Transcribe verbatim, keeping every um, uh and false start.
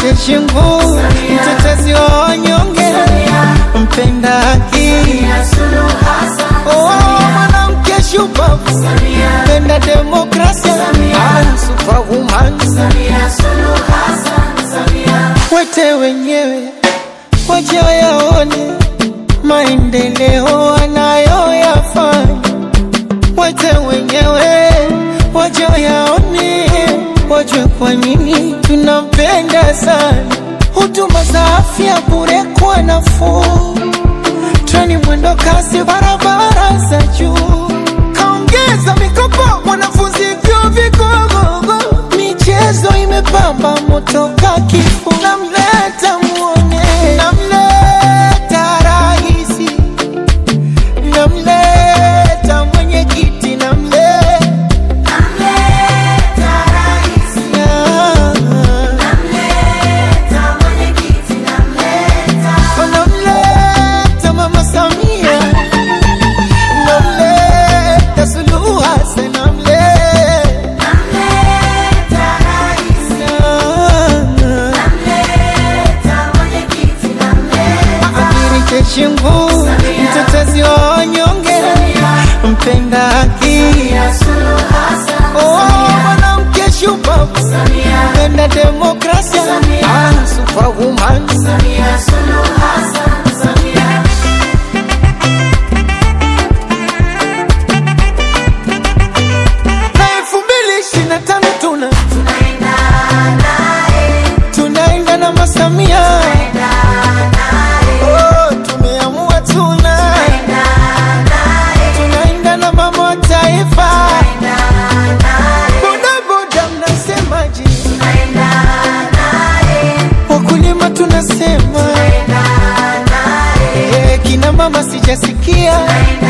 Amirike Shingu, mtetezi wa wanyonge, mpenda haki, oh, mwanamke shupavu, mpenda demokrasia, ah, superwoman. Wete wenyewe waje wayaone maendeleo anayoyafanya. Wete wenyewe waje wayaone, wajue kwa nini tunampenda sana. Huduma za afya bure kwa nafuu, treni mwendo kasi, barabara za juu. Kaongeza mikopo wanafunzi vyuo vikuu, michezo imepamba moto kakifu. Namleta muone, namleta raisi, namleta mwenye kiti, namleta namleta raisi, namleta mwenye kiti, namleta namleta Mama Samia, namleta Suluhu Hassan, namleta namleta raisi, namleta mwenye kiti, namleta Amirike Shingu, mtetezi wa wanyonge, mpenda haki, oh, mwanamke shupavu, mpenda demokrasia, ah, superwoman. Na elfu mbili ishirini na tano tuna tunaenda nae, tunaenda na Mama Samia, oh, tumeamua tuna tunaenda na mama wa taifa. Boda boda mnasemaje? Wakulima tunasema, eh, kina mama sijasikia.